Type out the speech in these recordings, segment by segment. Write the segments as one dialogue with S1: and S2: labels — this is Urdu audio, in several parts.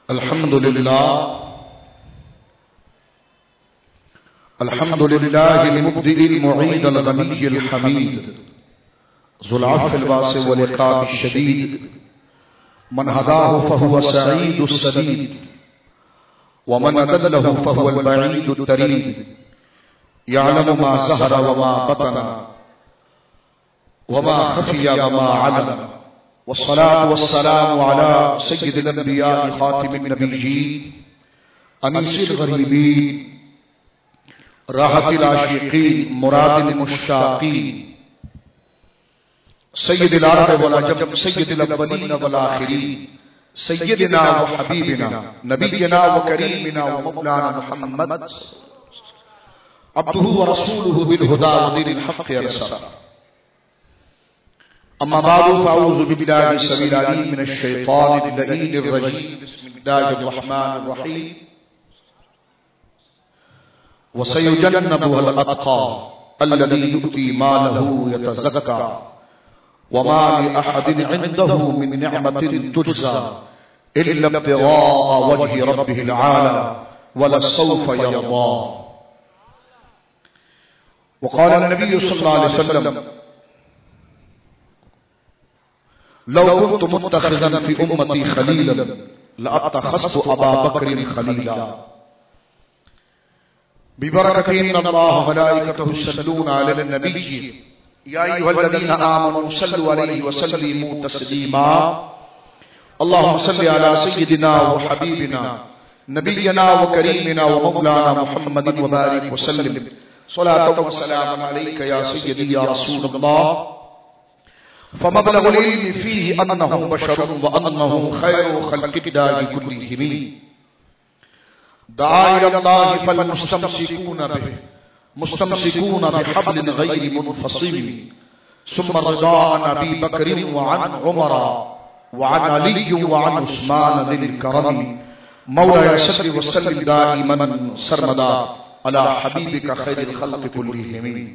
S1: الحمد لله المبدئ المعيد الغني الحميد ذو العفو الواسع والعقاب الشديد من هداه فهو سعيد السديد ومن أضله فهو البعيد التريد يعلم ما ظهر وما بطن وما خفي وما علن والصلاة والسلام على سيد الأنبياء خاتم النبيين أنيس الغريبين راحة العاشقين مراد المشتاقين سيد العرب والعجم سيد الأولين والآخرين سيدنا وحبيبنا نبينا وكريمنا ومولانا محمد عبده ورسوله بالهدى ودين الحق يرسل. أما بعد فأعوذ بالله السميع العليم من الشيطان اللعين الرجيم. بسم الله الرحمن الرحيم. وسيجنبها الأتقى الذي يؤتي ماله يتزكى وما لأحد عنده من نعمة تجزى إلا ابتغاء وجه ربه العالى ولسوف يرضى. وقال النبي صلى الله عليه وسلم لو كنت متخذا في أمتي خليلا لأتخذت أبا بكر خليلا. ببركة إن الله وملائكته يصلون على النبي يا أيها الذين آمنوا صلوا عليه وسلموا تسليما. اللهم صل على سيدنا وحبيبنا نبينا وكريمنا ومولانا محمد وبارك وسلم صلاة وسلام عليك يا سيدي يا رسول الله. فمبلغ العلم فيه أنه بشر وأنه خير خلق الله كلهم. دعا إلى الله فالمستمسكون به مستمسكون بحبل غير منفصل. ثم الرضا عن أبي بكر وعن عمر وعن علي وعن عثمان ذي الكرم. مولاي صل وسلم دائما سرمدا على حبيبك خير الخلق كلهم.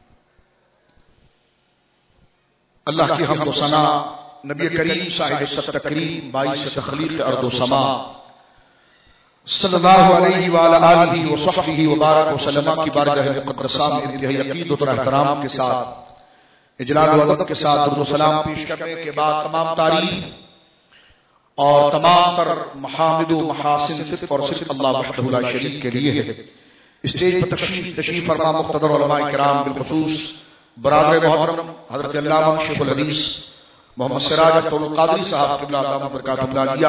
S1: اللہ کی حمد و ثنا نبی کریم صاحب السبت کریم باعث تخلیق ارض و سما صلی اللہ علیہ وآلہ آلہ وصحبہ وبارک وسلم کی بارگاہ مقدسہ میں انتہائی عقیدت اور احترام کے ساتھ اجلال و ادب کے ساتھ درود و سلام پیش کرنے کے بعد تمام تعریف اور تمام تر محامد و محاسن صرف اور صرف اللہ وحدہ لا شریک کے لیے ہے. اسٹیج پر تشریف فرما مقتدر علماء کرام بالخصوص برادر محترم حضرت علامہ شیخ الحدیث محمد سراج اختر القادری صاحب قبلہ دامت برکاتہ العالیہ،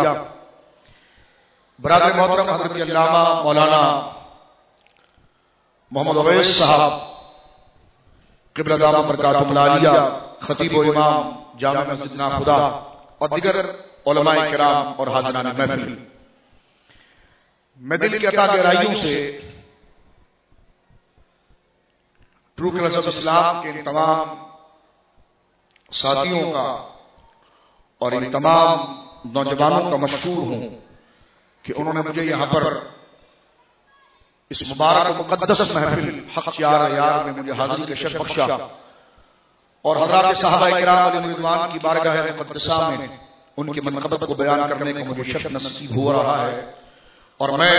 S1: برادر محترم حضرت علامہ مولانا محمد اویس صاحب قبلہ دامت برکاتہ العالیہ خطیب و امام جامع مسجد نا خدا اور دیگر علماء کرام اور حاضران محفل، میں دل کی عطا گہرائیوں سے ٹرو کلرز آف اسلام کے ان تمام ساتھیوں کا اور ان تمام نوجوانوں کا مشکور ہوں کہ انہوں نے مجھے یہاں پر اس مبارک و مقدس محفل حق یار یار میں مجھے حاضری کا شرف بخشا اور حضرات صحابہ کرام علیہ رضوان کی بارگاہ مقدسہ میں ان کی منقبت کو بیان کرنے کو مجھے شرف نصیب ہو رہا ہے. اور میں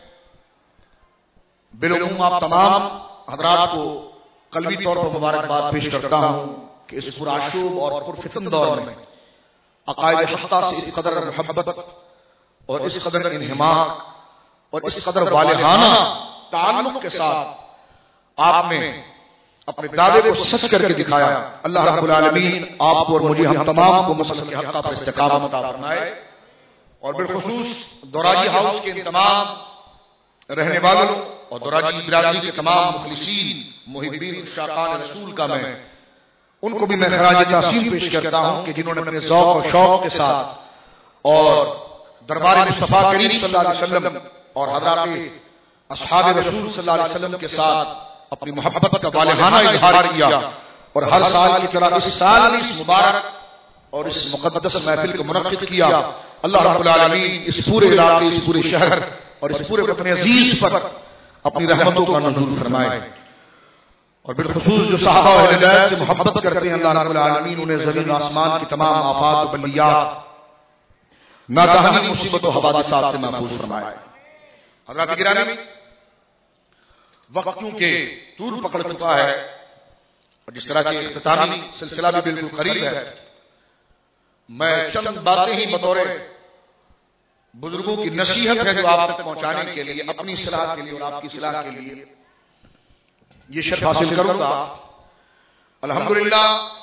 S1: بالعموم آپ تمام حضرات کو قلبی طور پر مبارکباد پیش کرتا ہوں کہ اس پرآشوب اور پرفتن دور میں عقائد حقہ سے اس قدر محبت اور اس قدر انہماک اور اس قدر والہانہ تعلق کے ساتھ آپ نے اپنے دعوے کو سچ کر کے دکھایا. اللہ رب العالمین آپ کو اور مجھے ہم تمام کو مسلک حقہ پر استقامت عطا فرمائے. اور بالخصوص دوراجی ہاؤس کے تمام رہنے والوں اور دوراجی برادری کے تمام مخلصین محبین شاقان رسول کا میں ان کو بھی میں خراج تحسین پیش کرتا ہوں کہ جنہوں نے اپنے ذوق و شوق کے ساتھ اور دربار مصطفیٰ کریم صلی اللہ علیہ وسلم اور حضرات اصحاب رسول صلی اللہ علیہ وسلم کے ساتھ اپنی محبت کا والہانہ اظہار کیا اور ہر سال کی طرح اس سال بھی اس مبارک اور اس مقدس محفل کو منعقد کیا. اللہ رب العالمین اس پورے علاقے اس پورے شہر اور اس پورے وطن عزیز پر اپنی رحمتوں کا نزول فرمائے. اور بالخصوص جو صحابہ و اہل بیت سے محبت کرتے ہیں اللہ رب العالمین انہیں زمین و آسمان کی تمام آفات و بلیات ناگہانی مصیبت و حوادثات سے محفوظ فرمائے۔ حضرات گرامی، وقت کیونکہ طول پکڑ چکا ہے اور جس طرح کہ اختتامی سلسلہ بھی بالکل قریب ہے، میں چند باتیں ہی بطور بزرگوں کی نصیحت ہے جو آپ تک پہنچانے کے لیے، اپنی اصلاح کے لیے اور آپ کی اصلاح کے لیے یہ شرف حاصل کروں گا۔ الحمدللہ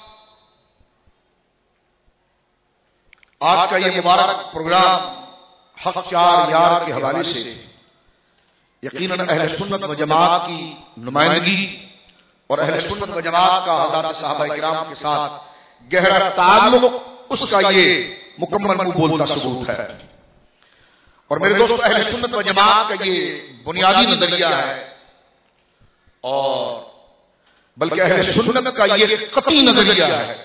S1: آج کا یہ مبارک پروگرام حق چار یار کے حوالے سے یقیناً اہل سنت و جماعت کی نمائندگی اور اہل سنت و جماعت کا حضرات صحابہ کرام کے ساتھ گہرا تعلق، اس کا یہ مکمل منہ بولتا ثبوت ہے۔ اور میرے دوستو، اہل سنت و جماعت کا یہ بنیادی نظریہ ہے، اور بلکہ اہل سنت کا یہ قطعی نظریہ ہے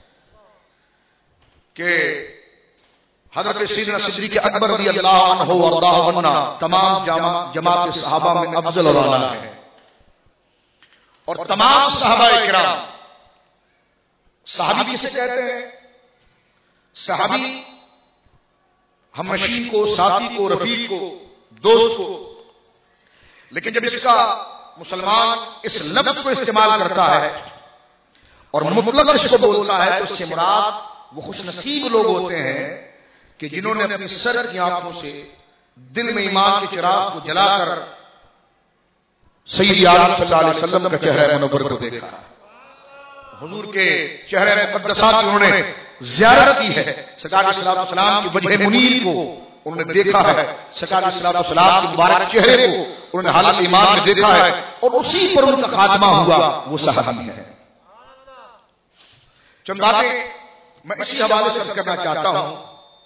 S1: کہ حضرت سیدنا صدیق اکبر رضی اللہ عنہ وارضاہ عنہ تمام جماعت صحابہ میں افضل اور اعلیٰ ہے، اور تمام صحابہ کرام، صحابی کسے کہتے ہیں؟ صحابی ہم نشین کو، ساتھی کو، رفیق کو، دوست کو، لیکن جب اس کا مسلمان اس لفظ کو استعمال کرتا ہے اور مطلق اس کو بولتا ہے تو اس سے مراد وہ خوش نصیب لوگ ہوتے ہیں کہ جنہوں نے اپنی سر کی آنکھوں سے دل میں ایمان کے چراغ کو جلا کر سید عالم صلی اللہ علیہ وسلم کا چہرہ منور کو دیکھا، حضور کے چہرہ مقدسہ کی انہوں نے زیارت کی ہے، سرکار علیہ السلام کی وجہ منیر کو انہوں نے دیکھا ہے، سرکار علیہ السلام کے مبارک چہرے کو انہوں نے حالت ایمان میں دیکھا ہے، اور اسی پر ان کا خاتمہ ہوا، وہ صحابی ہے۔ چند باتیں میں اسی حوالے سے عرض کرنا چاہتا ہوں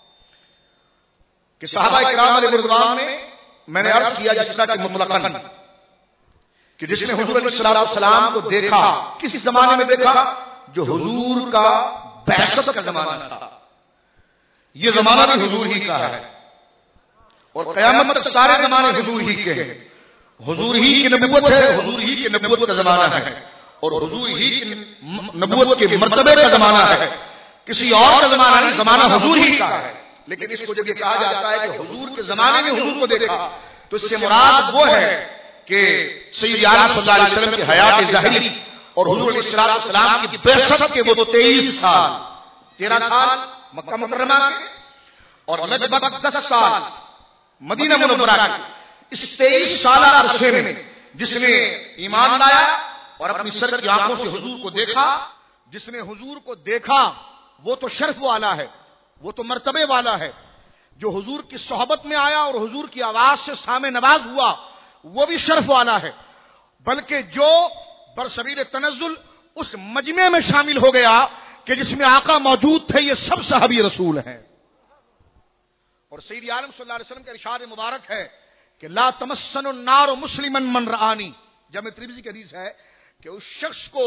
S1: کہ صحابہ کرام علیہ رضوان میں نے عرض کیا جس طرح کہ مطلقاً کہ جس نے حضور علیہ السلام کو دیکھا، کس زمانے میں دیکھا؟ جو حضور کا بعثت کا زمانہ تھا، یہ زمانہ بھی حضور ہی کا ہے، اور قیامت تک سارے زمانے حضور ہی کے ہیں، حضور ہی کی نبوت ہے، حضور ہی کی نبوت کا زمانہ ہے، اور حضور ہی کی نبوت کے مرتبے کا زمانہ ہے، کسی اور کا زمانہ نہیں، زمانہ حضور ہی کا ہے۔ لیکن اس کو جب یہ کہا جاتا ہے کہ حضور کے زمانے میں حضور کو دیکھا، تو اس سے مراد وہ ہے کہ سید عالم صلی اللہ علیہ وسلم کی حیات ظاہری اور حضور علیہ السلام کی بعثت کے وہ 23 سال، 13 سال مکہ مکرمہ کے اور لگ بھگ 10 سال مدینہ منورہ کے، اس 23 سالہ عرصے میں جس نے ایمان لایا اور اپنی سر کی آنکھوں سے حضور کو دیکھا، جس نے حضور کو دیکھا وہ تو شرف والا ہے، وہ تو مرتبے والا ہے، جو حضور کی صحبت میں آیا اور حضور کی آواز سے سامع نواز ہوا وہ بھی شرف والا ہے، بلکہ جو برسبیل تنزل اس مجمع میں شامل ہو گیا کہ جس میں آقا موجود تھے، یہ سب صحابی رسول ہیں۔ اور سید عالم صلی اللہ علیہ وسلم کا ارشاد مبارک ہے کہ لا تمسن النار مسلما من رآنی، جامع ترمذی کی حدیث ہے کہ اس شخص کو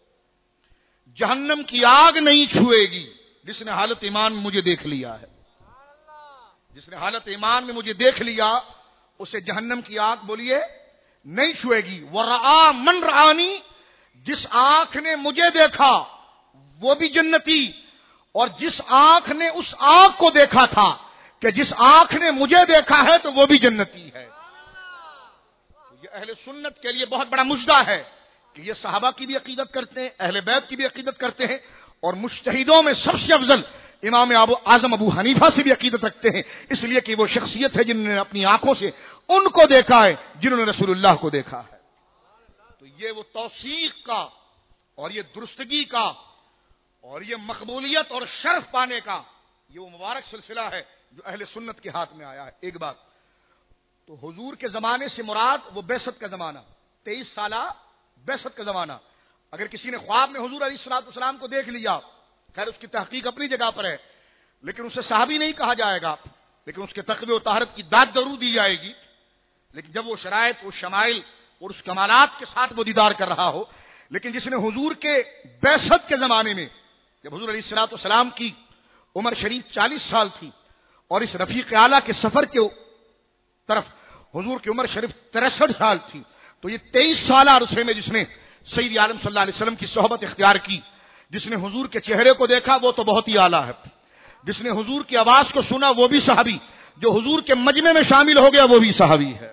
S1: جہنم کی آگ نہیں چھوئے گی جس نے حالت ایمان میں مجھے دیکھ لیا ہے، جس نے حالت ایمان میں مجھے دیکھ لیا اسے جہنم کی آگ بولیے نہیں چھوئے گی۔ ورآ من رآنی، جس آنکھ نے مجھے دیکھا وہ بھی جنتی، اور جس آنکھ نے اس آنکھ کو دیکھا تھا کہ جس آنکھ نے مجھے دیکھا ہے تو وہ بھی جنتی ہے۔ یہ اہل سنت کے لیے بہت بڑا مجدہ ہے کہ یہ صحابہ کی بھی عقیدت کرتے ہیں، اہل بیت کی بھی عقیدت کرتے ہیں، اور مجتہدوں میں سب سے افضل امام اعظم ابو حنیفہ سے بھی عقیدت رکھتے ہیں، اس لیے کہ وہ شخصیت ہے جنہوں نے اپنی آنکھوں سے ان کو دیکھا ہے جنہوں نے رسول اللہ کو دیکھا ہے۔ تو یہ وہ توثیق کا اور یہ درستگی کا اور یہ مقبولیت اور شرف پانے کا یہ وہ مبارک سلسلہ ہے جو اہل سنت کے ہاتھ میں آیا ہے۔ ایک بات تو حضور کے زمانے سے مراد وہ بعثت کا زمانہ، 23 سالہ بعثت کا زمانہ۔ اگر کسی نے خواب میں حضور علیہ السلام کو دیکھ لیا، خیر اس کی تحقیق اپنی جگہ پر ہے، لیکن اسے صحابی نہیں کہا جائے گا، لیکن اس کے تقوی و طہارت کی داد ضرور دی جائے گی۔ لیکن جب وہ شرائط، وہ شمائل اور اس کمالات کے ساتھ وہ دیدار کر رہا ہو، لیکن جس نے حضور کے بعثت کے زمانے میں، جب حضور علیہ السلام کی عمر شریف 40 سال تھی اور اس رفیق اعلیٰ کے سفر کے طرف حضور کی عمر شریف 63 سال تھی، تو یہ 23 سالہ عرصے میں جس نے سید عالم صلی اللہ علیہ وسلم کی صحبت اختیار کی، جس نے حضور کے چہرے کو دیکھا وہ تو بہت ہی اعلیٰ ہے، جس نے حضور کی آواز کو سنا وہ بھی صحابی، جو حضور کے مجمع میں شامل ہو گیا وہ بھی صحابی ہے۔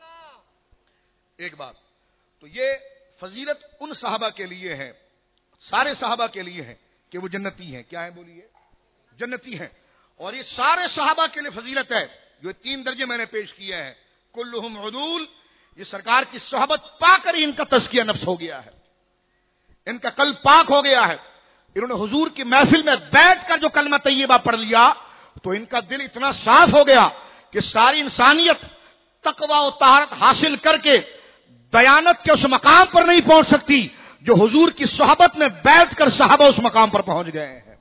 S1: ایک بات تو یہ فضیلت ان صحابہ کے لیے ہے، سارے صحابہ کے لیے ہے کہ وہ جنتی ہیں۔ کیا ہے بولیے؟ جنتی ہیں۔ اور یہ سارے صحابہ کے لیے فضیلت ہے جو 3 درجے میں نے پیش کیے ہیں۔ کلہم عدول، یہ سرکار کی صحبت پا کر ہی ان کا تزکیہ نفس ہو گیا ہے، ان کا قلب پاک ہو گیا ہے۔ انہوں نے حضور کی محفل میں بیٹھ کر جو کلمہ طیبہ پڑھ لیا تو ان کا دل اتنا صاف ہو گیا کہ ساری انسانیت تقوی و طہارت حاصل کر کے دیانت کے اس مقام پر نہیں پہنچ سکتی جو حضور کی صحبت میں بیٹھ کر صحابہ اس مقام پر پہنچ گئے ہیں۔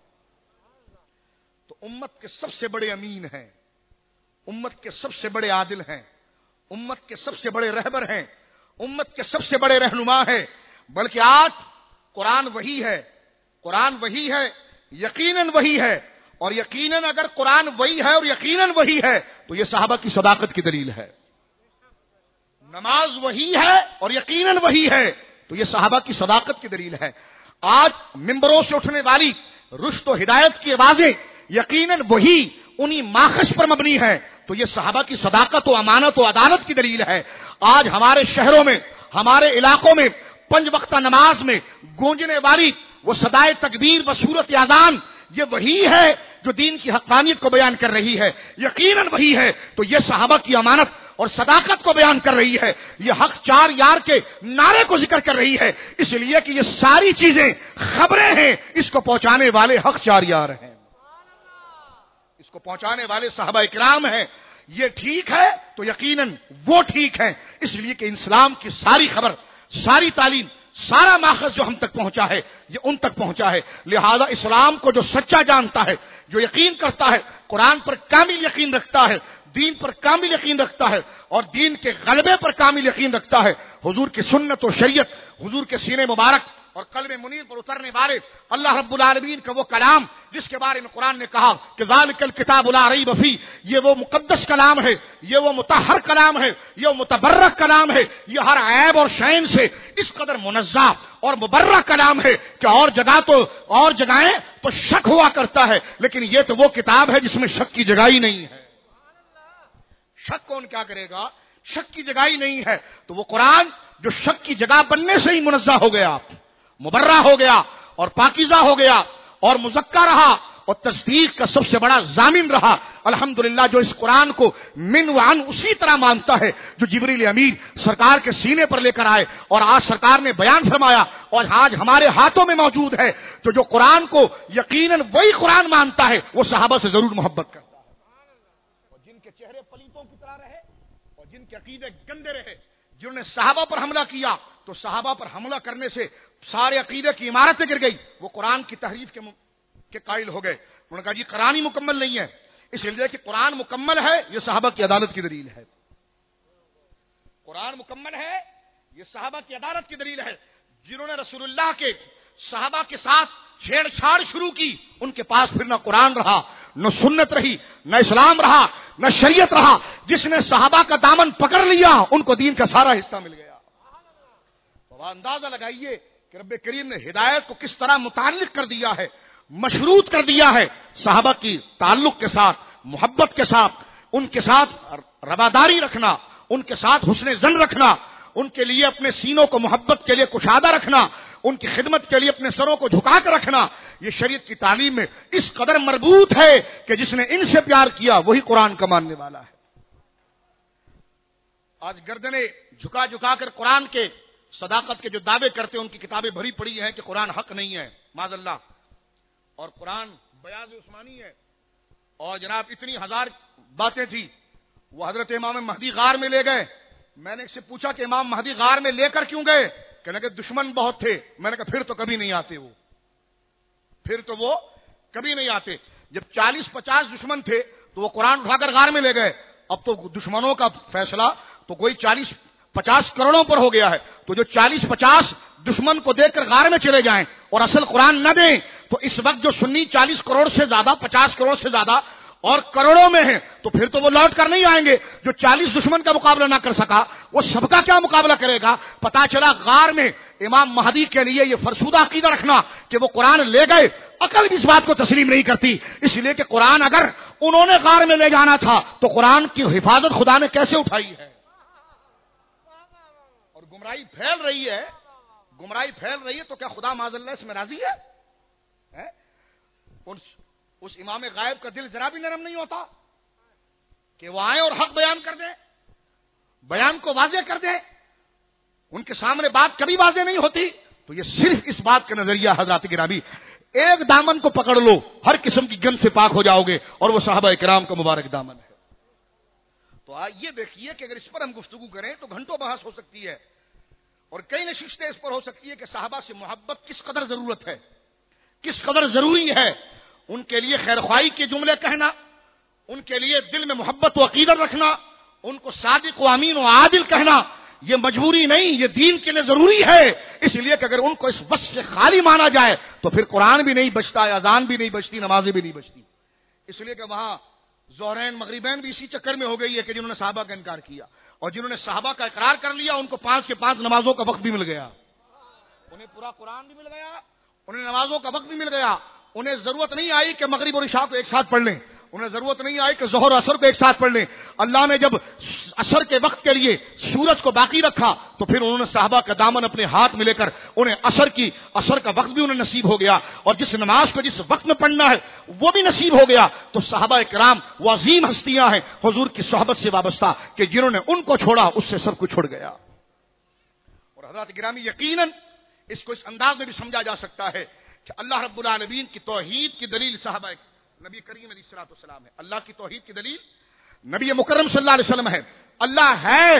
S1: تو امت کے سب سے بڑے امین ہیں، امت کے سب سے بڑے عادل ہیں، امت کے سب سے بڑے رہبر ہیں، امت کے سب سے بڑے رہنما ہیں۔ بلکہ آج قرآن وہی ہے، قرآن وہی ہے، یقیناً وہی ہے، اور یقیناً اگر قرآن وہی ہے اور یقیناً وہی ہے تو یہ صحابہ کی صداقت کی دلیل ہے۔ نماز وہی ہے اور یقیناً وہی ہے تو یہ صحابہ کی صداقت کی دلیل ہے۔ آج ممبروں سے اٹھنے والی رشد و ہدایت کی آوازیں یقیناً وہی انہی ماخذ پر مبنی ہے تو یہ صحابہ کی صداقت و امانت و عدالت کی دلیل ہے۔ آج ہمارے شہروں میں، ہمارے علاقوں میں 5 وقتہ نماز میں گونجنے والی وہ صدائے تکبیر بصورت اذان، یہ وہی ہے جو دین کی حقانیت کو بیان کر رہی ہے، یقیناً وہی ہے تو یہ صحابہ کی امانت اور صداقت کو بیان کر رہی ہے۔ یہ حق 4 یار کے نعرے کو ذکر کر رہی ہے، اس لیے کہ یہ ساری چیزیں خبریں ہیں، اس کو پہنچانے والے حق 4 یار ہیں، اس کو پہنچانے والے صحابہ کرام ہیں۔ یہ ٹھیک ہے تو یقیناً وہ ٹھیک ہے، اس لیے کہ اسلام کی ساری خبر، ساری تعلیم، سارا ماخذ جو ہم تک پہنچا ہے یہ ان تک پہنچا ہے۔ لہذا اسلام کو جو سچا جانتا ہے، جو یقین کرتا ہے، قرآن پر کامل یقین رکھتا ہے، دین پر کامل یقین رکھتا ہے اور دین کے غلبے پر کامل یقین رکھتا ہے، حضور کی سنت و شریعت، حضور کے سینے مبارک اور قلب منیر پر اترنے والے اللہ رب العالمین کا وہ کلام جس کے بارے میں قرآن نے کہا کہ ذالک الکتاب لا ریب فیہ، یہ وہ مقدس کلام ہے، یہ وہ مطہر کلام ہے، یہ وہ متبرک کلام ہے، یہ ہر عیب اور شین سے اس قدر منزہ اور مبرک کلام ہے کہ اور جگہیں تو شک ہوا کرتا ہے، لیکن یہ تو وہ کتاب ہے جس میں شک کی جگہ ہی نہیں ہے۔ شک کون کیا کرے گا؟ شک کی جگہ ہی نہیں ہے۔ تو وہ قرآن جو شک کی جگہ بننے سے ہی منزہ ہو گیا، مبرہ ہو گیا اور پاکیزہ ہو گیا اور مزکہ رہا اور تصدیق کا سب سے بڑا ضامن رہا۔ الحمدللہ جو اس قرآن کو من وعن اسی طرح مانتا ہے جو جبریل امین سرکار کے سینے پر لے کر آئے اور آج سرکار نے بیان فرمایا اور آج ہمارے ہاتھوں میں موجود ہے، تو جو قرآن کو یقیناً وہی قرآن مانتا ہے وہ صحابہ سے ضرور محبت کرتا ہے، اور جن کے چہرے پلیتوں کی طرح رہے اور جن کے عقیدے گندے رہے، جنہوں نے صحابہ پر حملہ کیا تو صحابہ پر حملہ کرنے سے سارے عقیدے کی عمارتیں گر گئی، وہ قرآن کی تحریف کے قائل ہو گئے۔ انہوں نے کہا جی قرآن ہی مکمل نہیں ہے، اس لیے کہ قرآن مکمل ہے یہ صحابہ کی عدالت کی دلیل ہے، قرآن مکمل ہے یہ صحابہ کی عدالت کی دلیل ہے۔ جنہوں نے رسول اللہ کے صحابہ کے ساتھ چھیڑ چھاڑ شروع کی ان کے پاس پھر نہ قرآن رہا، نہ سنت رہی، نہ اسلام رہا، نہ شریعت رہا۔ جس نے صحابہ کا دامن پکڑ لیا ان کو دین کا سارا حصہ مل گیا۔ تو اندازہ لگائیے کہ رب کریم نے ہدایت کو کس طرح متعلق کر دیا ہے، مشروط کر دیا ہے صحابہ کی تعلق کے ساتھ، محبت کے ساتھ، ان کے ساتھ رواداری رکھنا، ان کے ساتھ حسن ظن رکھنا، ان کے لیے اپنے سینوں کو محبت کے لیے کشادہ رکھنا، ان کی خدمت کے لیے اپنے سروں کو جھکا کر رکھنا، یہ شریعت کی تعلیم میں اس قدر مربوط ہے کہ جس نے ان سے پیار کیا وہی قرآن کا ماننے والا ہے۔ آج گردنیں جھکا جھکا کر قرآن کے صداقت کے جو دعوے کرتے ہیں ان کی کتابیں بھری پڑی ہیں کہ قرآن حق نہیں ہے معاذ اللہ، اور قرآن بیاض عثمانی ہے، اور جناب اتنی ہزار باتیں تھی۔ وہ حضرت امام مہدی غار میں لے گئے، میں نے اس سے پوچھا کہ امام مہدی غار میں لے کر کیوں گئے؟ کہنے لگے دشمن بہت تھے۔ میں نے کہا پھر تو کبھی نہیں آتے، پھر تو وہ کبھی نہیں آتے۔ جب 40-50 دشمن تھے تو وہ قرآن اٹھا کر غار میں لے گئے، اب تو دشمنوں کا فیصلہ تو کوئی 40-50 کروڑوں پر ہو گیا ہے، تو جو 40-50 دشمن کو دیکھ کر غار میں چلے جائیں اور اصل قرآن نہ دیں تو اس وقت جو سنی 40 کروڑ سے زیادہ، 50 کروڑ سے زیادہ اور کروڑوں میں ہیں تو پھر تو وہ لوٹ کر نہیں آئیں گے۔ جو 40 دشمن کا مقابلہ نہ کر سکا وہ سب کا کیا مقابلہ کرے گا؟ پتا چلا غار میں امام مہدی کے لیے یہ فرسودہ عقیدہ رکھنا کہ وہ قرآن لے گئے، عقل بھی اس بات کو تسلیم نہیں کرتی، اس لیے کہ قرآن اگر انہوں نے غار میں لے جانا تھا تو قرآن کی حفاظت خدا نے کیسے اٹھائی ہے؟ اور گمراہی پھیل رہی ہے تو کیا خدا معاذ اللہ اس میں راضی ہے؟ اس امام غائب کا دل ذرا بھی نرم نہیں ہوتا کہ وہ آئیں اور حق بیان کر دیں، بیان کو واضح کر دیں؟ ان کے سامنے بات کبھی واضح نہیں ہوتی. تو یہ صرف اس بات کا نظریہ حضرات گرامی، ایک دامن کو پکڑ لو ہر قسم کی گند سے پاک ہو جاؤ گے، اور وہ صحابہ کرام کا مبارک دامن ہے. تو یہ دیکھیے کہ اگر اس پر ہم گفتگو کریں تو گھنٹوں بحث ہو سکتی ہے، اور کئی نشستیں اس پر ہو سکتی ہے کہ صحابہ سے محبت کس قدر ضرورت ہے، کس قدر ضروری ہے، ان کے لیے خیر خواہی کے جملے کہنا، ان کے لیے دل میں محبت و عقیدت رکھنا، ان کو صادق و امین و عادل کہنا، یہ مجبوری نہیں، یہ دین کے لیے ضروری ہے. اس لیے کہ اگر ان کو اس وصف سے خالی مانا جائے تو پھر قرآن بھی نہیں بچتا، اذان بھی نہیں بچتی، نمازیں بھی نہیں بچتی. اس لیے کہ وہاں ظہرین مغربین بھی اسی چکر میں ہو گئی ہے کہ جنہوں نے صحابہ کا انکار کیا، اور جنہوں نے صحابہ کا اقرار کر لیا ان کو 5 کے 5 نمازوں کا وقت بھی مل گیا، انہیں پورا قرآن بھی مل گیا، انہیں نمازوں کا وقت بھی مل گیا. انہیں ضرورت نہیں آئی کہ مغرب اور عشاء کو ایک ساتھ پڑھ لیں، انہیں ضرورت نہیں آئی کہ ظہر اثر کو ایک ساتھ پڑھ لیں. اللہ نے جب عصر کے وقت کے لیے سورج کو باقی رکھا تو پھر انہوں نے صحابہ کا دامن اپنے ہاتھ میں لے کر انہیں عصر کا وقت بھی انہیں نصیب ہو گیا، اور جس نماز کو جس وقت میں پڑھنا ہے وہ بھی نصیب ہو گیا. تو صحابہ کرام وہ عظیم ہستیاں ہیں حضور کی صحبت سے وابستہ کہ جنہوں نے ان کو چھوڑا اس سے سب کچھ چھوڑ گیا. اور حضرات گرامی یقیناً اس کو اس انداز میں بھی سمجھا جا سکتا ہے کہ اللہ رب العالمین کی توحید کی دلیل صحابہ نبی کریم علیہ الصلوۃ والسلام ہے. اللہ کی توحید کی دلیل نبی مکرم صلی اللہ علیہ وسلم ہے. اللہ ہے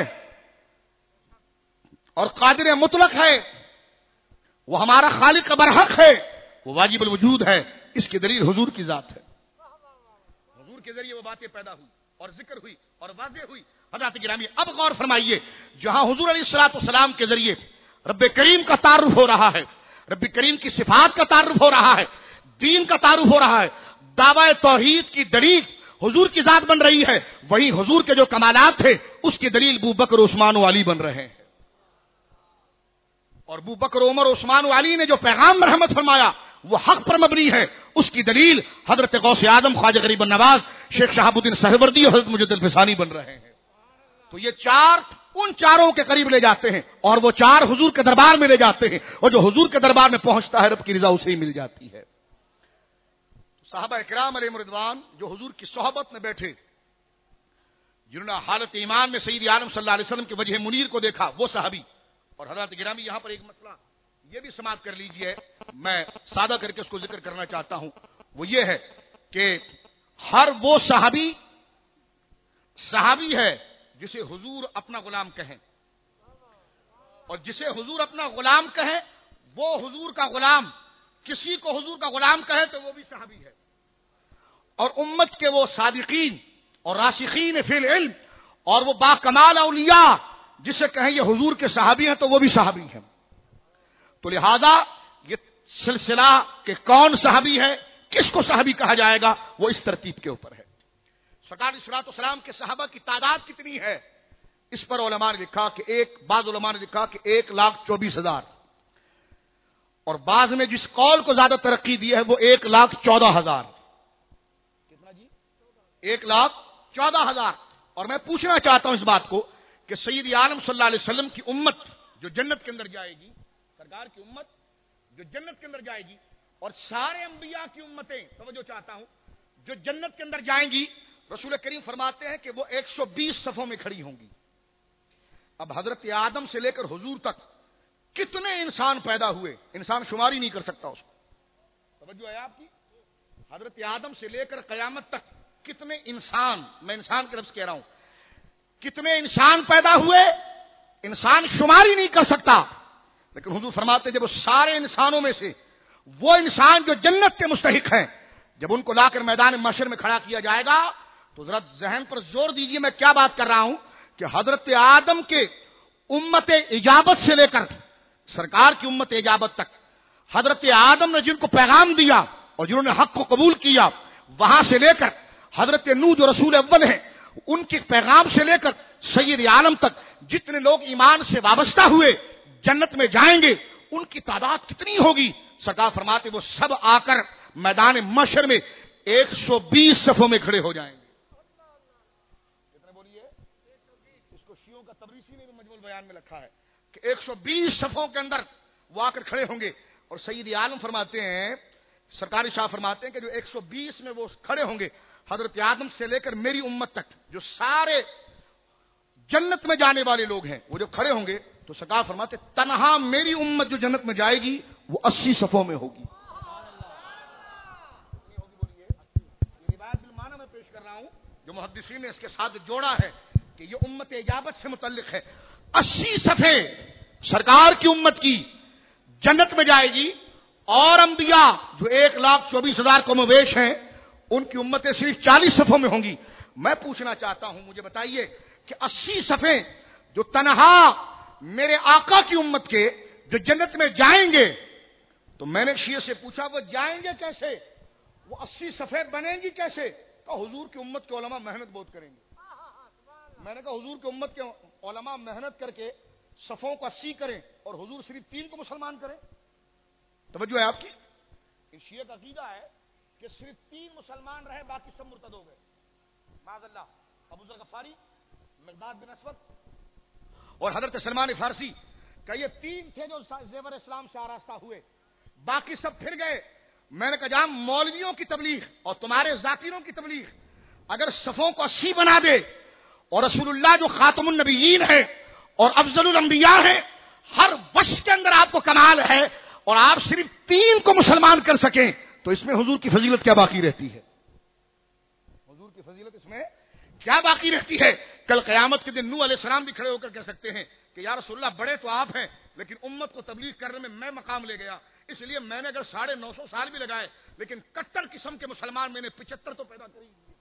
S1: اور قادر مطلق ہے، وہ ہمارا خالق برحق ہے، وہ واجب الوجود ہے. اس کی دلیل حضور کی ذات ہے. حضور کے ذریعے وہ باتیں پیدا ہوئی اور ذکر ہوئی اور واضح ہوئی. حضرات گرامی اب غور فرمائیے، جہاں حضور علیہ الصلوۃ والسلام کے ذریعے رب کریم کا تعارف ہو رہا ہے، رب کریم کی صفات کا تعارف ہو رہا ہے، دین کا تعارف ہو رہا ہے، دعوی توحید کی دلیل حضور کی ذات بن رہی ہے، وہی حضور کے جو کمالات تھے اس کی دلیل ابو بکر عثمان و علی بن رہے ہیں. اور ابو بکر عمر عثمان و علی نے جو پیغام مرحمت فرمایا وہ حق پر مبنی ہے، اس کی دلیل حضرت غوث اعظم خواجہ غریب النواز شیخ شہاب الدین سہروردی اور حضرت مجدد الفسانی بن رہے ہیں. تو یہ چار ان چاروں کے قریب لے جاتے ہیں، اور وہ چار حضور کے دربار میں لے جاتے ہیں، اور جو حضور کے دربار میں پہنچتا ہے رب کی رضا اسے ہی مل جاتی ہے. صحابہ کرام علیہ رضوان جو حضور کی صحبت میں بیٹھے، جنہوں نے حالت ایمان میں سید عالم صلی اللہ علیہ وسلم کے وجہ منیر کو دیکھا، وہ صحابی. اور حضرات گرامی یہاں پر ایک مسئلہ یہ بھی سماعت کر لیجئے، میں سادہ کر کے اس کو ذکر کرنا چاہتا ہوں. وہ یہ ہے کہ ہر وہ صحابی ہے جسے حضور اپنا غلام کہیں، اور جسے حضور اپنا غلام کہیں وہ حضور کا غلام، کسی کو حضور کا غلام کہے تو وہ بھی صحابی ہے. اور امت کے وہ صادقین اور راسخین فی العلم اور وہ باکمال اولیاء جسے کہیں یہ حضور کے صحابی ہیں تو وہ بھی صحابی ہیں. تو لہذا یہ سلسلہ کہ کون صحابی ہے، کس کو صحابی کہا جائے گا، وہ اس ترتیب کے اوپر ہے. سرکار علیہ الصلوۃ والسلام کے صحابہ کی تعداد کتنی ہے، اس پر علماء نے لکھا کہ بعض علماء نے لکھا کہ 1,24,000، اور بعض میں جس قول کو زیادہ ترقی دی ہے وہ 1,14,000. کتنا جی؟ 1,14,000. اور میں پوچھنا چاہتا ہوں اس بات کو کہ سید عالم صلی اللہ علیہ وسلم کی امت جو جنت کے اندر جائے گی، سرکار کی امت جو جنت کے اندر جائے گی، اور سارے انبیاء کی امتیں، توجہ چاہتا ہوں، جو جنت کے اندر جائیں گی، رسول کریم فرماتے ہیں کہ وہ 120 صفوں میں کھڑی ہوں گی. اب حضرت آدم سے لے کر حضور تک کتنے انسان پیدا ہوئے، انسان شمار ہی نہیں کر سکتا اس کو. توجہ ہے آپ کی؟ حضرت آدم سے لے کر قیامت تک کتنے انسان، میں انسان کے لفظ کہہ رہا ہوں، کتنے انسان پیدا ہوئے، انسان شمار ہی نہیں کر سکتا. لیکن حضور فرماتے جب اس سارے انسانوں میں سے وہ انسان جو جنت کے مستحق ہیں، جب ان کو لا کر میدان محشر میں کھڑا کیا جائے گا تو ذرا ذہن پر زور دیجئے میں کیا بات کر رہا ہوں کہ حضرت آدم کے امت اجابت سے لے کر سرکار کی امت اجابت تک، حضرت آدم نے جن کو پیغام دیا اور جنہوں نے حق کو قبول کیا، وہاں سے لے کر حضرت نوح جو رسول اول ہیں ان کے پیغام سے لے کر سید عالم تک جتنے لوگ ایمان سے وابستہ ہوئے جنت میں جائیں گے، ان کی تعداد کتنی ہوگی؟ سرکار فرماتے وہ سب آ کر میدان محشر میں 120 صفوں میں کھڑے ہو جائیں گے. کتنے بولیے؟ اس کو شیعوں کا تبریسی نے بھی مجموع البیان میں لکھا ہے کہ 120 صفوں کے اندر وہ آ کر کھڑے ہوں گے. اور سید عالم فرماتے ہیں، سرکاری شاہ فرماتے ہیں کہ جو 120 میں وہ کھڑے ہوں گے، حضرت آدم سے لے کر میری امت تک جو سارے جنت میں جانے والے لوگ ہیں، وہ جو کھڑے ہوں گے تو سرکار فرماتے تنہا میری امت جو جنت میں جائے گی وہ 80 صفوں میں ہوگی. یہ روایت بالمعنی میں پیش کر رہا ہوں جو محدثین نے اس کے ساتھ جوڑا ہے کہ یہ امت اجابت سے متعلق ہے. 80 صفحے سرکار کی امت کی جنت میں جائے گی، اور انبیاء جو 1,24,000 قوم و بیش ہیں ان کی امتیں صرف 40 صفوں میں ہوں گی. میں پوچھنا چاہتا ہوں، مجھے بتائیے کہ 80 صفحے جو تنہا میرے آقا کی امت کے جو جنت میں جائیں گے، تو میں نے شیعہ سے پوچھا وہ جائیں گے کیسے، وہ 80 صفحے بنیں گی کیسے؟ کہا حضور کی امت کے علماء محنت بہت کریں گے. میں نے کہا حضور کی امت کے علماء محنت کر کے صفوں کو 80 کریں اور حضور صرف 3 کو مسلمان کریں. توجہ ہے آپ کی؟ ان شیعہ کا عقیدہ ہے کہ صرف 3 مسلمان رہے، باقی سب مرتد ہو گئے. معاذ اللہ. ابو ذر غفاری، مقداد بن اسود اور حضرت سلمان فارسی کہ یہ 3 تھے جو زیور اسلام سے آراستہ ہوئے، باقی سب پھر گئے. میں نے کہا جہاں مولویوں کی تبلیغ اور تمہارے ذاکروں کی تبلیغ اگر صفوں کو 80 بنا دے، اور رسول اللہ جو خاتم النبیین ہے اور افضل الانبیاء ہیں، ہر وصف کے اندر آپ کو کمال ہے، اور آپ صرف 3 کو مسلمان کر سکیں، تو اس میں حضور کی فضیلت کیا باقی رہتی ہے؟ حضور کی فضیلت اس میں کیا باقی رہتی ہے؟ کل قیامت کے دن نوح علیہ السلام بھی کھڑے ہو کر کہہ سکتے ہیں کہ یا رسول اللہ بڑے تو آپ ہیں، لیکن امت کو تبلیغ کرنے میں مقام لے گیا، اس لیے میں نے اگر 950 سال بھی لگائے، لیکن کٹر قسم کے مسلمان میں نے 75 تو پیدا کر ہی دیے،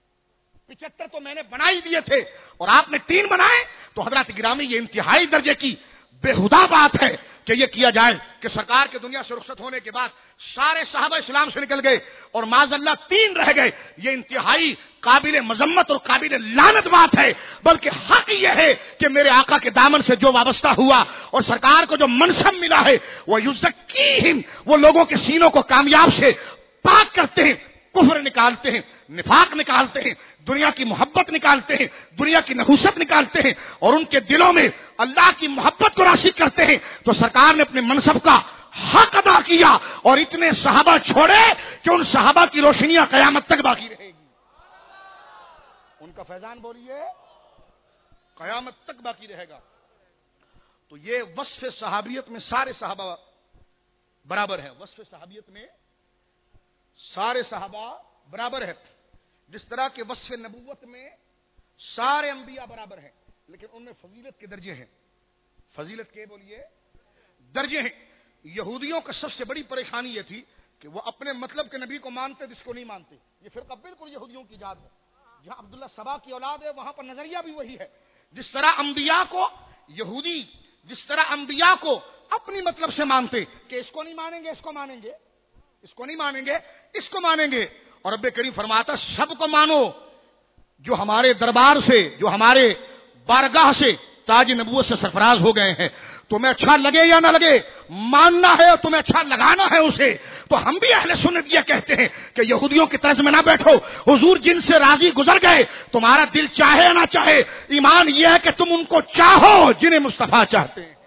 S1: 75 تو میں نے بنا ہی دیے تھے، اور آپ نے 3 بنائے. تو حضرات گرامی یہ انتہائی درجے کی بےہودہ بات ہے کہ یہ کیا جائے کہ سرکار کے دنیا سے رخصت ہونے کے بعد سارے صحابہ اسلام سے نکل گئے اور معاذ اللہ 3 رہ گئے. یہ انتہائی قابل مذمت اور قابل لعنت بات ہے. بلکہ حق یہ ہے کہ میرے آقا کے دامن سے جو وابستہ ہوا اور سرکار کو جو منصب ملا ہے، وہ یزکیہم، وہ لوگوں کے سینوں کو کامیاب سے پاک کرتے ہیں، کفر نکالتے ہیں، نفاق نکالتے ہیں، دنیا کی محبت نکالتے ہیں، دنیا کی نحوست نکالتے ہیں، اور ان کے دلوں میں اللہ کی محبت کو راسخ کرتے ہیں. تو سرکار نے اپنے منصب کا حق ادا کیا اور اتنے صحابہ چھوڑے کہ ان صحابہ کی روشنیاں قیامت تک باقی رہے گی. ان کا فیضان بولیے قیامت تک باقی رہے گا. تو یہ وصف صحابیت میں سارے صحابہ برابر ہے. وصف صحابیت میں سارے صحابہ برابر ہے. جس طرح کے وصف نبوت میں سارے انبیاء برابر ہیں، لیکن ان میں فضیلت کے درجے ہیں. فضیلت کے بولیے درجے ہیں. یہودیوں کا سب سے بڑی پریشانی یہ تھی کہ وہ اپنے مطلب کے نبی کو مانتے، جس کو نہیں مانتے. یہ فرقہ بالکل یہودیوں کی ایجاد ہے. جہاں عبداللہ سبا کی اولاد ہے وہاں پر نظریہ بھی وہی ہے. جس طرح انبیاء کو یہودی جس طرح انبیاء کو اپنی مطلب سے مانتے کہ اس کو نہیں مانیں گے، اس کو مانیں گے، اس کو نہیں مانیں گے، اس کو مانیں گے. اور رب کریم فرماتا سب کو مانو جو ہمارے دربار سے، جو ہمارے بارگاہ سے تاج نبوت سے سرفراز ہو گئے ہیں. تمہیں اچھا لگے یا نہ لگے، ماننا ہے اور تمہیں اچھا لگانا ہے اسے. تو ہم بھی اہل سنت یہ کہتے ہیں کہ یہودیوں کی طرز میں نہ بیٹھو. حضور جن سے راضی گزر گئے، تمہارا دل چاہے یا نہ چاہے، ایمان یہ ہے کہ تم ان کو چاہو جنہیں مصطفیٰ چاہتے ہیں.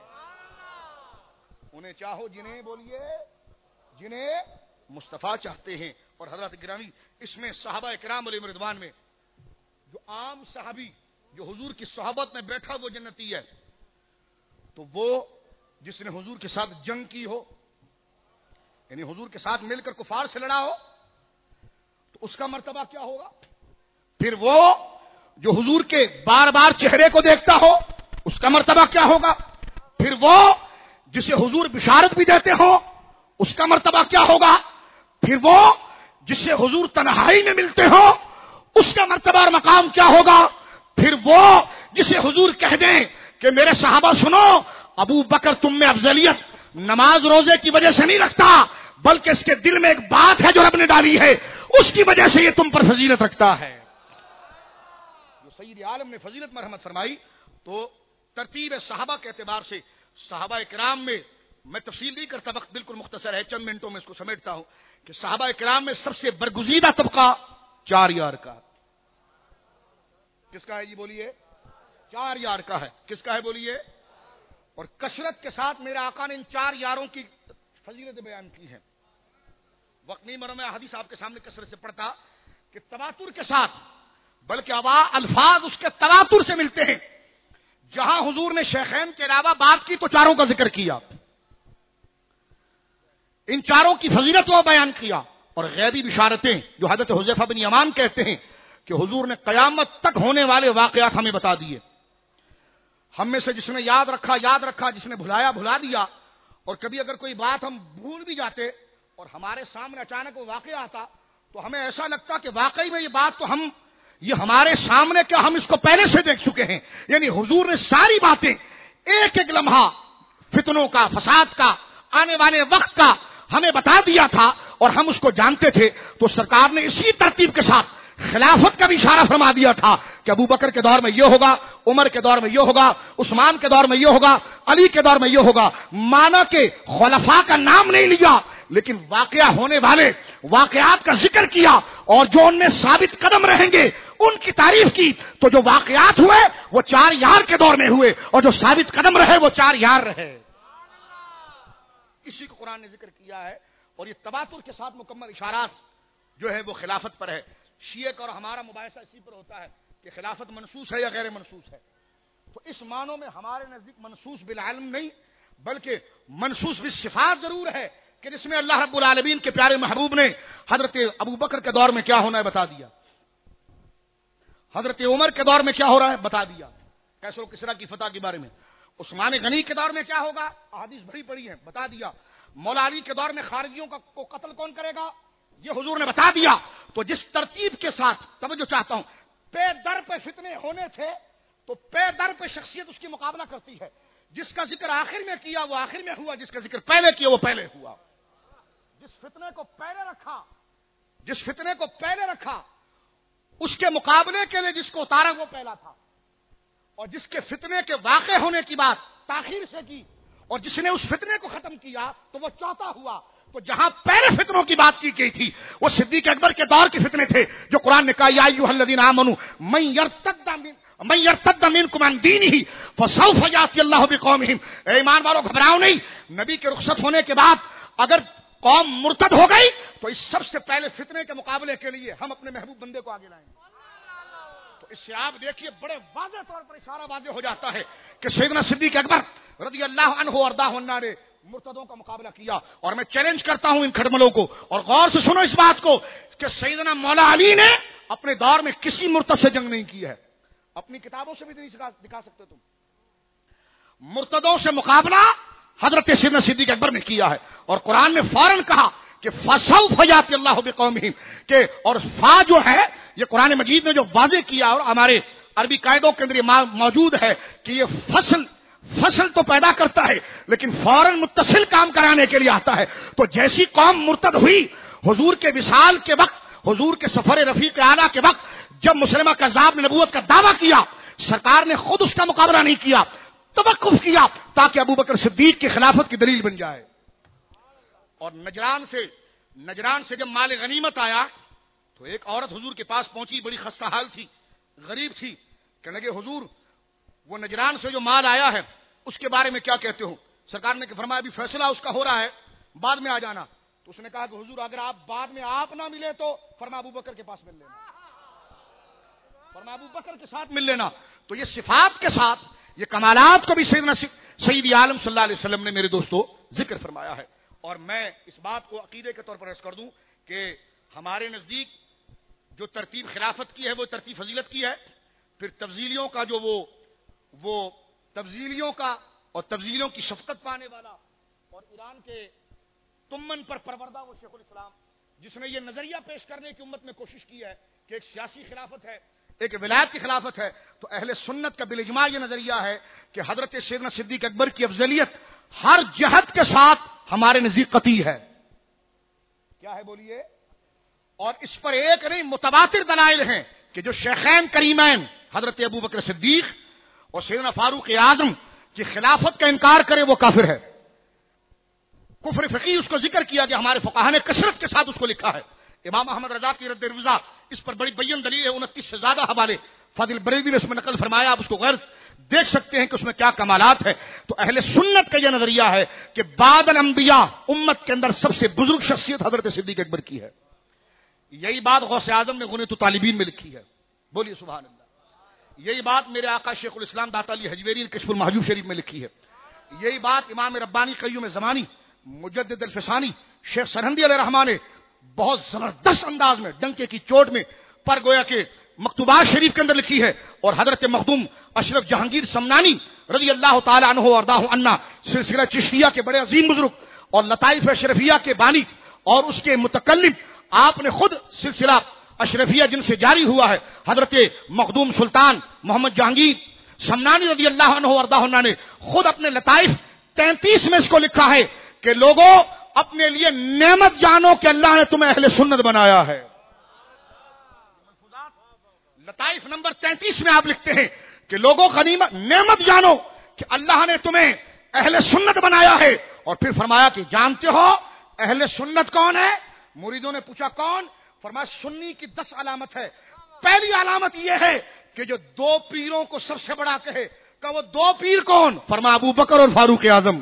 S1: انہیں چاہو جنہیں بولیے جنہیں مصطفیٰ چاہتے ہیں. اور حضرات گرامی اس میں صحابہ کرام علیہم رضوان میں جو عام صحابی جو حضور کی صحبت میں بیٹھا وہ جنتی ہے، تو وہ جس نے حضور کے ساتھ جنگ کی ہو، یعنی حضور کے ساتھ مل کر کفار سے لڑا ہو، تو اس کا مرتبہ کیا ہوگا؟ پھر وہ جو حضور کے بار بار چہرے کو دیکھتا ہو، اس کا مرتبہ کیا ہوگا؟ پھر وہ جسے حضور بشارت بھی دیتے ہو، اس کا مرتبہ کیا ہوگا؟ پھر وہ جس سے حضور تنہائی میں ملتے ہو، اس کا مرتبہ اور مقام کیا ہوگا؟ پھر وہ جسے حضور کہہ دیں کہ میرے صحابہ سنو، ابو بکر تم میں افضلیت نماز روزے کی وجہ سے نہیں رکھتا، بلکہ اس کے دل میں ایک بات ہے جو رب نے ڈالی ہے، اس کی وجہ سے یہ تم پر فضیلت رکھتا ہے. جو سید عالم نے فضیلت مرحمت فرمائی، تو ترتیب صحابہ کے اعتبار سے صحابہ کرام میں میں تفصیل نہیں کرتا، وقت بالکل مختصر ہے، چند منٹوں میں اس کو سمیٹتا ہوں کہ صحابہ کرام میں سب سے برگزیدہ طبقہ 4 یار کا. کس کا ہے جی بولیے؟ 4 یار کا ہے. کس کا ہے بولیے؟ اور کثرت کے ساتھ میرے آقا نے ان 4 یاروں کی فضیلت بیان کی ہے. وقت نہیں مروں میں حدیث آپ کے سامنے کثرت سے پڑھتا کہ تواتر کے ساتھ، بلکہ الفاظ اس کے تواتر سے ملتے ہیں. جہاں حضور نے شیخین کے علاوہ بات کی تو 4 کا ذکر کیا، ان 4 کی فضیلت کو بیان کیا. اور غیبی بشارتیں جو حضرت حذیفہ بن یمان کہتے ہیں کہ حضور نے قیامت تک ہونے والے واقعات ہمیں بتا دیے. ہم میں سے جس نے یاد رکھا، جس نے بھلایا بھلا دیا. اور کبھی اگر کوئی بات ہم بھول بھی جاتے اور ہمارے سامنے اچانک وہ واقعہ آتا تو ہمیں ایسا لگتا کہ واقعی میں یہ بات تو یہ ہمارے سامنے کیا ہم اس کو پہلے سے دیکھ چکے ہیں. یعنی حضور نے ساری باتیں ایک ایک لمحہ فتنوں کا، فساد کا، آنے والے وقت کا ہمیں بتا دیا تھا اور ہم اس کو جانتے تھے. تو سرکار نے اسی ترتیب کے ساتھ خلافت کا بھی اشارہ فرما دیا تھا کہ ابو بکر کے دور میں یہ ہوگا، عمر کے دور میں یہ ہوگا، عثمان کے دور میں یہ ہوگا، علی کے دور میں یہ ہوگا. مانا کہ خلفاء کا نام نہیں لیا لیکن واقعہ ہونے والے واقعات کا ذکر کیا اور جو ان میں ثابت قدم رہیں گے ان کی تعریف کی. تو جو واقعات ہوئے وہ 4 یار کے دور میں ہوئے اور جو ثابت قدم رہے وہ 4 یار رہے. اسی کو قرآن نے ذکر کیا ہے. اور یہ تواتر کے ساتھ مکمل اشارات جو ہے وہ خلافت پر ہے. شیعہ کا اور ہمارا مباحثہ اسی پر ہوتا ہے کہ خلافت منسوس ہے یا غیر منسوس ہے. تو اس معنوں میں ہمارے نزدیک منسوس بالعلم نہیں بلکہ منسوس بالصفات ضرور ہے کہ جس میں اللہ رب العالمین کے پیارے محبوب نے حضرت ابو بکر کے دور میں کیا ہونا ہے بتا دیا، حضرت عمر کے دور میں کیا ہو رہا ہے بتا دیا، کیسر و کسریٰ کی فتح کے بارے میں، عثمان غنی کے دور میں کیا ہوگا احادیث بھری پڑی ہیں بتا دیا، مولا علی کے دور میں خارجیوں کو قتل کون کرے گا یہ حضور نے بتا دیا. تو جس ترتیب کے ساتھ توجہ چاہتا ہوں، پے در پہ فتنے ہونے تھے تو پے در پہ شخصیت اس کی مقابلہ کرتی ہے. جس کا ذکر آخر میں کیا وہ آخر میں ہوا، جس کا ذکر پہلے کیا وہ پہلے ہوا. جس فتنے کو پہلے رکھا اس کے مقابلے کے لیے جس کو اتارا وہ پہلا تھا، اور جس کے فتنے کے واقع ہونے کی بات تاخیر سے کی اور جس نے اس فتنے کو ختم کیا تو وہ چوتھا ہوا. تو جہاں پہلے فتنوں کی بات کی گئی تھی وہ صدیق اکبر کے دور کے فتنے تھے جو قرآن نے کہا یا ایھا الذین آمنوا من یرتد منکم عن دینہ فسوف یأتی اللہ بقوم. اے ایمان والو گھبراؤ نہیں، نبی کے رخصت ہونے کے بعد اگر قوم مرتد ہو گئی تو اس سب سے پہلے فتنے کے مقابلے کے لیے ہم اپنے محبوب بندے کو آگے لائیں گے. تو اس سے آپ دیکھیے بڑے واضح طور پر اشارہ واضح ہو جاتا ہے کہ سیدنا صدیق اکبر رضی اللہ عنہ وارضاہ عنہ نے مرتدوں کا مقابلہ کیا. اور میں چیلنج کرتا ہوں ان کھڑملوں کو اور غور سے سنو اس بات کو کہ سیدنا مولا علی نے اپنے دور میں کسی مرتد سے جنگ نہیں کی ہے. اپنی کتابوں سے بھی نہیں دکھا سکتے تم. مرتدوں سے مقابلہ حضرت سیدنا صدیق اکبر نے کیا ہے اور قرآن نے فوراً کہا کہ فسوف یأتی اللہ بقومہم کہ اور فا جو ہے یہ قرآن مجید نے جو واضح کیا اور ہمارے عربی قاعدوں کے اندر یہ موجود ہے کہ یہ فصل تو پیدا کرتا ہے لیکن فوراً متصل کام کرانے کے لیے آتا ہے. تو جیسی قوم مرتد ہوئی حضور کے وصال کے وقت، حضور کے سفر رفیق اعلیٰ کے وقت جب مسلمہ کذاب نے نبوت کا دعویٰ کیا، سرکار نے خود اس کا مقابلہ نہیں کیا، توقف کیا تاکہ ابو بکر صدیق کی خلافت کی دلیل بن جائے. اور نجران سے جب مال غنیمت آیا تو ایک عورت حضور کے پاس پہنچی، بڑی خستہ حال تھی، غریب تھی. کہنے لگے حضور وہ نجران سے جو مال آیا ہے اس کے بارے میں کیا کہتے ہو؟ سرکار نے فرمایا ابھی فیصلہ اس کا ہو رہا ہے، بعد میں آ جانا. تو اس نے کہا کہ حضور اگر آپ بعد میں آپ نہ ملے تو فرمایا ابو بکر کے پاس مل لینا، فرمایا ابو بکر کے ساتھ مل لینا. تو یہ صفات کے ساتھ یہ کمالات کو بھی سیدنا سید عالم صلی اللہ علیہ وسلم نے میرے دوستو ذکر فرمایا ہے. اور میں اس بات کو عقیدے کے طور پر عرض کر دوں کہ ہمارے نزدیک جو ترتیب خلافت کی ہے وہ ترتیب فضیلت کی ہے. پھر تفضیلیوں کا جو وہ تفضیلیوں کا اور تفضیلیوں کی شفقت پانے والا اور ایران کے تمن پر پروردہ وہ شیخ الاسلام جس نے یہ نظریہ پیش کرنے کی امت میں کوشش کی ہے کہ ایک سیاسی خلافت ہے، ایک ولایت کی خلافت ہے. تو اہل سنت کا بالاجماع یہ نظریہ ہے کہ حضرت سیدنا صدیق اکبر کی افضلیت ہر جہت کے ساتھ ہمارے نزدیک قطعی ہے. کیا ہے بولیے؟ اور اس پر ایک نہیں متواتر دلائل ہیں کہ جو شیخین کریمین حضرت ابو بکر صدیق اور سیدنا فاروق اعظم کی خلافت کا انکار کرے وہ کافر ہے. کفر فقہی اس کو ذکر کیا کہ ہمارے فقہا نے کثرت کے ساتھ اس کو لکھا ہے. امام احمد رضا کی رد رضا اس پر بڑی بین دلیل ہے, 29 سے زیادہ حوالے فاضل بریلوی نے اس میں نقل فرمایا. آپ اس کو غور دیکھ سکتے ہیں کہ اس میں کیا کمالات ہے. تو اہل سنت کا یہ نظریہ ہے کہ بعد الانبیاء امت کے اندر سب سے بزرگ شخصیت حضرت صدیق اکبر کی ہے. یہی بات غوث اعظم نے غنیۃ الطالبین میں لکھی ہے. بولیے سبحان اللہ. یہی بات میرے آقا شیخ الاسلام داتا علی حجویری نے کشف المحجوب شریف میں لکھی ہے. یہی بات امام ربانی قیوم زمانی مجدد الفسانی شیخ سرہندی علیہ رحمٰن نے بہت زبردست انداز میں ڈنکے کی چوٹ میں پر گویا کہ مکتوبات شریف کے اندر لکھی ہے. اور حضرت مخدوم اشرف جہانگیر سمنانی رضی اللہ تعالی عنہ وارضاہ عنا سلسلہ چشتیہ کے بڑے عظیم بزرگ اور لطائف اشرفیہ کے بانی اور اس کے متکلم, آپ نے خود سلسلہ اشرفیہ جن سے جاری ہوا ہے حضرت مخدوم سلطان محمد جہانگیر سمنانی رضی اللہ عنہ وارضاہ عنہ نے خود اپنے لطائف 33 میں اس کو لکھا ہے کہ لوگوں اپنے لیے نعمت جانو کہ اللہ نے تمہیں اہل سنت بنایا ہے. لطائف نمبر 33 میں آپ لکھتے ہیں کہ لوگوں غنیمت نعمت جانو کہ اللہ نے تمہیں اہل سنت بنایا ہے. اور پھر فرمایا کہ جانتے ہو اہل سنت کون ہے؟ مریدوں نے پوچھا کون؟ فرمایا سنی کی 10 علامت ہے. پہلی علامت یہ ہے کہ جو 2 پیروں کو سب سے بڑا کہے کہ وہ 2 پیر کون؟ فرمایا ابو بکر اور فاروق اعظم.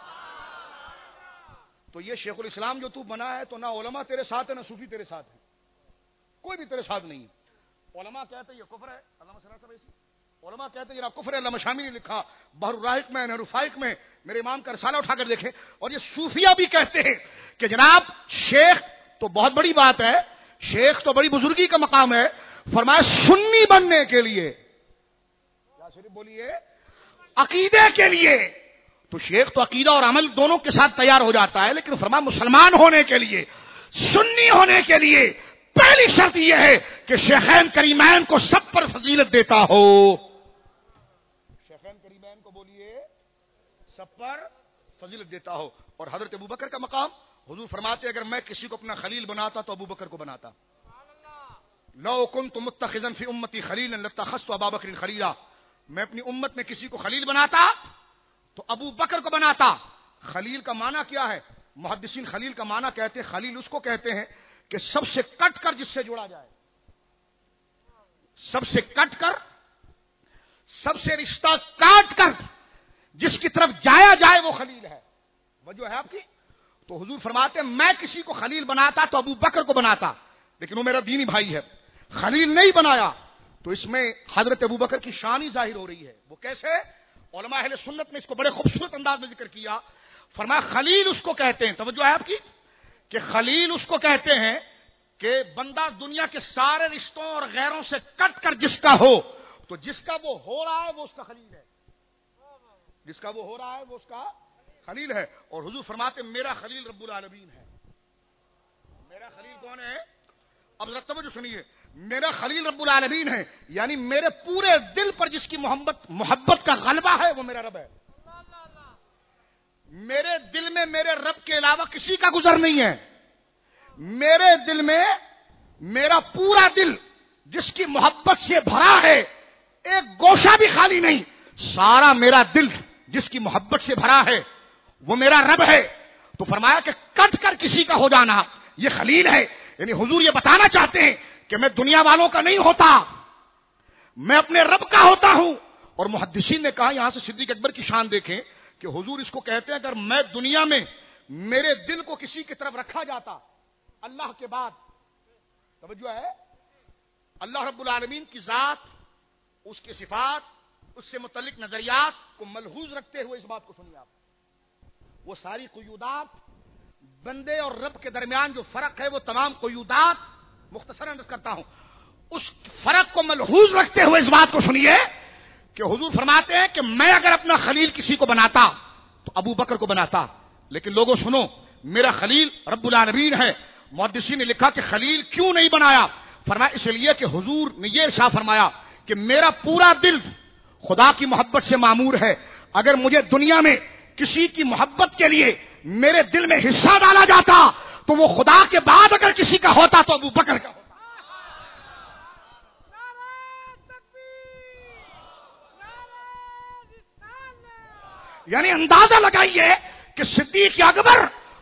S1: تو یہ شیخ الاسلام جو تو بنا ہے تو نہ علماء تیرے ساتھ ہے نہ صوفی تیرے ساتھ ہے, کوئی بھی تیرے ساتھ نہیں ہے. علماء کہتے ہیں یہ کفر ہے, علماء کہتے ہیں یہ کفر ہے. علامہ شامی نے لکھا بحر الرائق میں, نہر الفائق میں, میرے امام کا رسالہ اٹھا کر دیکھیں. اور یہ صوفیہ بھی کہتے ہیں کہ جناب شیخ تو بہت بڑی بات ہے, شیخ تو بڑی بزرگی کا مقام ہے. فرمایا سنی بننے کے لیے, کیا شریف بولیے, عقیدے کے لیے تو شیخ تو عقیدہ اور عمل دونوں کے ساتھ تیار ہو جاتا ہے, لیکن فرمایا مسلمان ہونے کے لیے, سنی ہونے کے لیے پہلی شرط یہ ہے کہ شیخین کریمین کو سب پر فضیلت دیتا ہو. شیخین کریمین کو بولیے سب پر فضیلت دیتا ہو. اور حضرت ابو بکر کا مقام حضور فرماتے اگر میں کسی کو اپنا خلیل بناتا تو ابو بکر کو بناتا. لو کنت متخذا فی امتی خلیلا لاتخذت ابا بکر خلیلا, میں اپنی امت میں کسی کو خلیل بناتا تو ابو بکر کو بناتا. خلیل کا معنی کیا ہے؟ محدثین خلیل کا معنی کہتے ہیں, خلیل اس کو کہتے ہیں کہ سب سے کٹ کر جس سے جوڑا جائے, سب سے کٹ کر, سب سے رشتہ کاٹ کر جس کی طرف جایا جائے وہ خلیل ہے. وجہ ہے آپ کی. تو حضور فرماتے ہیں میں کسی کو خلیل بناتا تو ابو بکر کو بناتا, لیکن وہ میرا دینی بھائی ہے, خلیل نہیں بنایا. تو اس میں حضرت ابو بکر کی شان ہی ظاہر ہو رہی ہے. وہ کیسے؟ علماء اہل سنت نے اس کو بڑے خوبصورت انداز میں ذکر کیا. فرمایا خلیل اس کو کہتے ہیں, توجہ ہے آپ کی, کہ خلیل اس کو کہتے ہیں کہ بندہ دنیا کے سارے رشتوں اور غیروں سے کٹ کر جس کا ہو, تو جس کا وہ ہو رہا ہے وہ اس کا خلیل ہے, جس کا وہ ہو رہا ہے وہ اس کا خلیل ہے. اور حضور فرماتے میرا خلیل رب العالمین ہے. میرا خلیل کون ہے؟ اب ذرا توجہ سنیے, میرا خلیل رب العالمین ہے, یعنی میرے پورے دل پر جس کی محبت کا غلبہ ہے وہ میرا رب ہے. میرے دل میں میرے رب کے علاوہ کسی کا گزر نہیں ہے. میرے دل میں میرا پورا دل جس کی محبت سے بھرا ہے, ایک گوشہ بھی خالی نہیں. سارا میرا دل جس کی محبت سے بھرا ہے وہ میرا رب ہے. تو فرمایا کہ کٹ کر کسی کا ہو جانا یہ خلیل ہے. یعنی حضور یہ بتانا چاہتے ہیں کہ میں دنیا والوں کا نہیں ہوتا, میں اپنے رب کا ہوتا ہوں. اور محدثین نے کہا یہاں سے صدیق اکبر کی شان دیکھیں کہ حضور اس کو کہتے ہیں اگر میں دنیا میں میرے دل کو کسی کی طرف رکھا جاتا اللہ کے بعد, توجہ ہے, اللہ رب العالمین کی ذات, اس کی صفات, اس سے متعلق نظریات کو ملحوظ رکھتے ہوئے اس بات کو سنیے آپ. وہ ساری قیودات بندے اور رب کے درمیان جو فرق ہے وہ تمام قیودات مختصراً عرض کرتا ہوں, اس فرق کو ملحوظ رکھتے ہوئے اس بات کو سنیے کہ حضور فرماتے ہیں کہ میں اگر اپنا خلیل کسی کو بناتا تو ابو بکر کو بناتا, لیکن لوگوں سنو میرا خلیل رب العالمین ہے. محدثین نے لکھا کہ خلیل کیوں نہیں بنایا؟ فرمایا اس لیے کہ حضور نے یہ ارشاد فرمایا کہ میرا پورا دل خدا کی محبت سے معمور ہے. اگر مجھے دنیا میں کسی کی محبت کے لیے میرے دل میں حصہ ڈالا جاتا تو وہ خدا کے بعد اگر کسی کا ہوتا تو ابو بکر کا ہوتا. یعنی اندازہ لگائیے کہ صدیق اکبر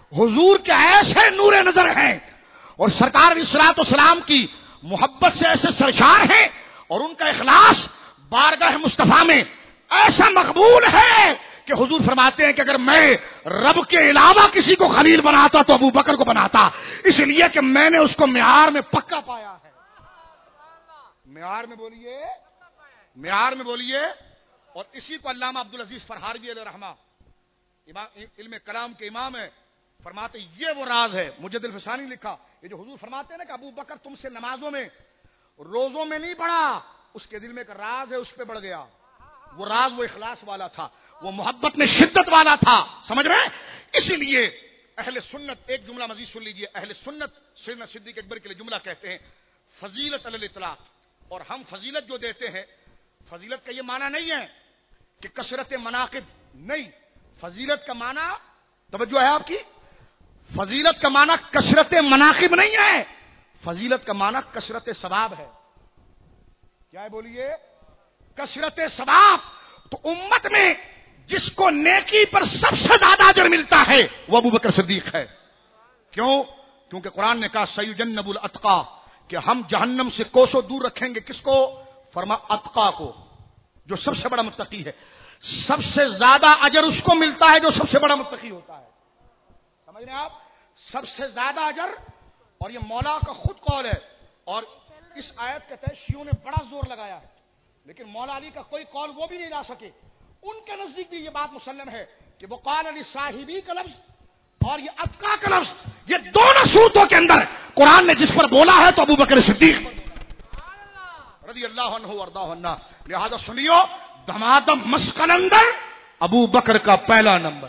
S1: حضور کے ایسے نور نظر ہیں اور سرکار علیہ الصلوۃ والسلام کی محبت سے ایسے سرشار ہیں اور ان کا اخلاص بارگاہ مصطفیٰ میں ایسا مقبول ہے کہ حضور فرماتے ہیں کہ اگر میں رب کے علاوہ کسی کو خلیل بناتا تو ابو بکر کو بناتا، اس لیے کہ میں نے اس کو معیار میں پکا پایا ہے۔ معیار میں بولیے، معیار میں بولیے۔ اور اسی کو علامہ عبدالعزیز فرہاروی علیہ رحمہ علم کلام کے امام ہے، فرماتے یہ وہ راز ہے، مجد الفسانی لکھا، یہ جو حضور فرماتے ہیں نا کہ ابو بکر تم سے نمازوں میں روزوں میں نہیں بڑھا، اس کے دل میں ایک راز ہے اس پہ بڑھ گیا۔ وہ راز وہ اخلاص والا تھا، وہ محبت میں شدت والا تھا، سمجھ رہے ہیں؟ اسی لیے اہل سنت، ایک جملہ مزید سن لیجئے، اہل سنت سیدنا صدیق اکبر کے لیے جملہ کہتے ہیں فضیلت علی الاطلاق، اور ہم فضیلت جو دیتے ہیں، فضیلت کا یہ معنی نہیں ہے کہ کثرت مناقب، نہیں، فضیلت کا معنی، توجہ ہے آپ کی، فضیلت کا معنی کثرت مناقب نہیں ہے، فضیلت کا معنی کثرت ثواب ہے۔ کیا ہے بولیے؟ کثرت ثواب۔ تو امت میں جس کو نیکی پر سب سے زیادہ اجر ملتا ہے وہ ابو بکر صدیق ہے۔ کیوں؟ کیونکہ قرآن نے کہا سیجنب الاتقا، کہ ہم جہنم سے کوسوں دور رکھیں گے، کس کو؟ فرما اتقا کو، جو سب سے بڑا متقی ہے۔ سب سے زیادہ اجر اس کو ملتا ہے جو سب سے بڑا متقی ہوتا ہے، سمجھ رہے ہیں آپ؟ سب سے زیادہ اجر، اور یہ مولا کا خود قول ہے، اور اس آیت کے تحت شیعوں نے بڑا زور لگایا ہے، لیکن مولا علی کا کوئی قول وہ بھی نہیں لا سکے۔ ان کے نزدیک بھی یہ بات مسلم ہے کہ وہ قال علی صاحبی کا لفظ اور یہ اتقا کا لفظ، یہ دونوں صورتوں کے اندر قرآن نے جس پر بولا ہے تو ابو بکر صدیق رضی اللہ عنہ وارضاہ عنہ۔ لہذا سنیو، دمادم مسکل اندر ابو بکر کا پہلا نمبر۔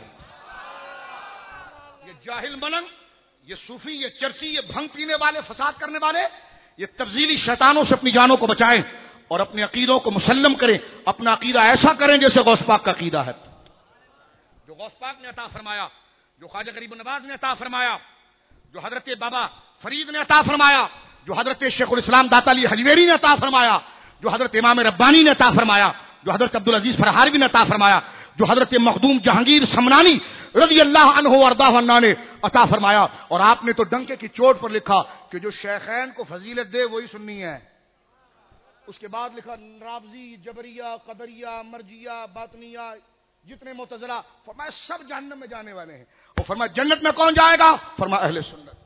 S1: یہ جاہل ملنگ، یہ صوفی، یہ چرسی، یہ بھنگ پینے والے، فساد کرنے والے، یہ تبذیلی شیطانوں سے اپنی جانوں کو بچائیں اور اپنے عقیدوں کو مسلم کریں، اپنا عقیدہ ایسا کریں جیسے غوث پاک کا عقیدہ ہے، جو غوث پاک نے عطا فرمایا، جو خواجہ غریب نواز نے عطا فرمایا، جو حضرت بابا فرید نے عطا فرمایا، جو حضرت شیخ الاسلام داتا علی حجویری نے عطا فرمایا، جو حضرت امام ربانی نے عطا فرمایا، جو حضرت عبدالعزیز فرہاروی نے عطا فرمایا، جو حضرت مخدوم جہانگیر سمنانی رضی اللہ عنہ وارضاہ عنہ نے عطا فرمایا۔ اور آپ نے تو ڈنکے کی چوٹ پر لکھا کہ جو شیخین کو فضیلت دے وہی سنی ہے۔ اس کے بعد لکھا رافضی، جبریہ، قدریہ، مرجیہ، باطنیہ، جتنے معتزلہ، فرمایا سب جہنم میں جانے والے ہیں۔ اور فرمایا جنت میں کون جائے گا؟ فرمایا اہل سنت۔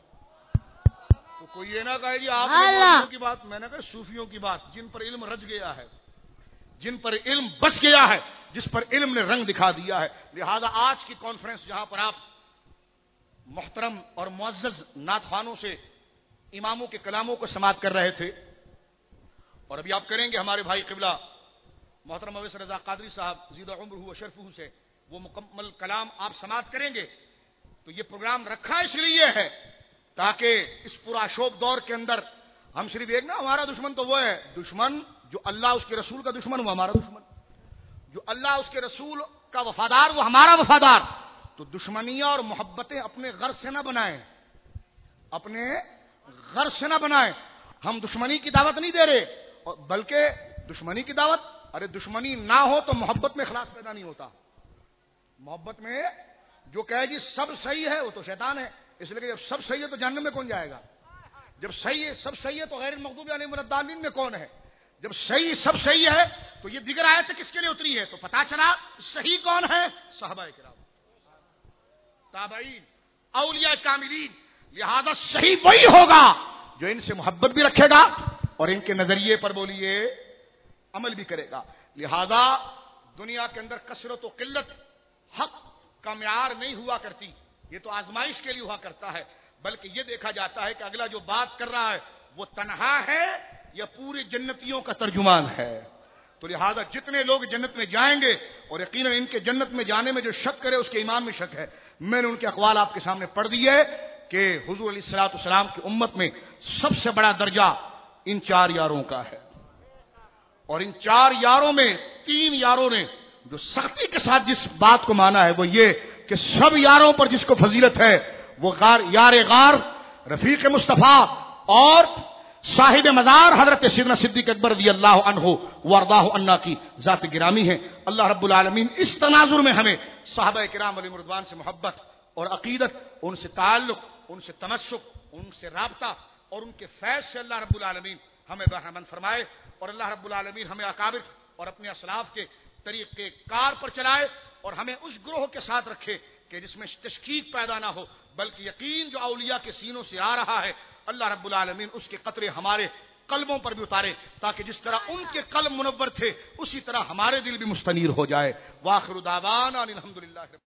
S1: تو کوئی یہ نہ کہے جی آپ نے کی بات، میں نے کہا صوفیوں کی بات، جن پر علم رچ گیا ہے، جن پر علم بچ گیا ہے، جس پر علم نے رنگ دکھا دیا ہے۔ لہذا آج کی کانفرنس جہاں پر آپ محترم اور معزز نعت خوانوں سے اماموں کے کلاموں کو سماعت کر رہے تھے، اور ابھی آپ کریں گے ہمارے بھائی قبلہ محترم اویس رضا قادری صاحب زیدہ عمرہ و شرفہ سے وہ مکمل کلام آپ سماعت کریں گے، تو یہ پروگرام رکھا اس لیے ہے تاکہ اس پورا شوق دور کے اندر ہم صرف ایک نا، ہمارا دشمن تو وہ ہے، دشمن جو اللہ اس کے رسول کا دشمن وہ ہمارا دشمن، جو اللہ اس کے رسول کا وفادار وہ ہمارا وفادار۔ تو دشمنیاں اور محبتیں اپنے غرض سے نہ بنائیں، اپنے غرض سے نہ بنائیں۔ ہم دشمنی کی دعوت نہیں دے رہے، بلکہ دشمنی کی دعوت، ارے دشمنی نہ ہو تو محبت میں اخلاص پیدا نہیں ہوتا۔ محبت میں جو کہے جی سب صحیح ہے وہ تو شیطان ہے، اس لیے کہ جب سب صحیح ہے تو جہنم میں کون جائے گا؟ جب صحیح ہے، سب صحیح ہے تو غیر المغضوب علیہم ولا الضالین میں کون ہے؟ جب صحیح سب صحیح ہے تو یہ دیگر آیت کس کے لیے اتری ہے؟ تو پتا چلا صحیح کون ہے؟ صحابہ کرام، تابعین، اولیاء کاملین۔ لہذا صحیح وہی ہوگا جو ان سے محبت بھی رکھے گا اور ان کے نظریے پر بولیے عمل بھی کرے گا۔ لہذا دنیا کے اندر کثرت و قلت حق کا معیار نہیں ہوا کرتی، یہ تو آزمائش کے لیے ہوا کرتا ہے، بلکہ یہ دیکھا جاتا ہے کہ اگلا جو بات کر رہا ہے وہ تنہا ہے یا پورے جنتیوں کا ترجمان ہے۔ تو لہذا جتنے لوگ جنت میں جائیں گے، اور یقیناً ان کے جنت میں جانے میں جو شک کرے اس کے ایمان میں شک ہے، میں نے ان کے اقوال آپ کے سامنے پڑھ دیے کہ حضور علیہ الصلوۃ والسلام کی امت میں سب سے بڑا درجہ ان 4 یاروں کا ہے، اور ان 4 یاروں میں 3 یاروں نے جو سختی کے ساتھ جس بات کو مانا ہے وہ یہ کہ سب یاروں پر جس کو فضیلت ہے وہ یار غار رفیق مصطفیٰ اور صاحب مزار حضرت سیدنا صدیق اکبر رضی اللہ عنہ وارضاہ عنہ کی ذات گرامی ہے۔ اللہ رب العالمین اس تناظر میں ہمیں صحابہ کرام علیہم رضوان سے محبت اور عقیدت، ان سے تعلق، ان سے تمسک، ان سے رابطہ اور ان کے فیض سے اللہ رب العالمین ہمیں بہرمند فرمائے، اور اللہ رب العالمین ہمیں اکابر اور اپنے اسلاف کے طریقے کار پر چلائے، اور ہمیں اس گروہ کے ساتھ رکھے کہ جس میں تشکیک پیدا نہ ہو، بلکہ یقین جو اولیاء کے سینوں سے آ رہا ہے اللہ رب العالمین اس کے قطرے ہمارے قلبوں پر بھی اتارے، تاکہ جس طرح ان کے قلب منور تھے اسی طرح ہمارے دل بھی مستنیر ہو جائے۔ وآخر دعوانا الحمدللہ۔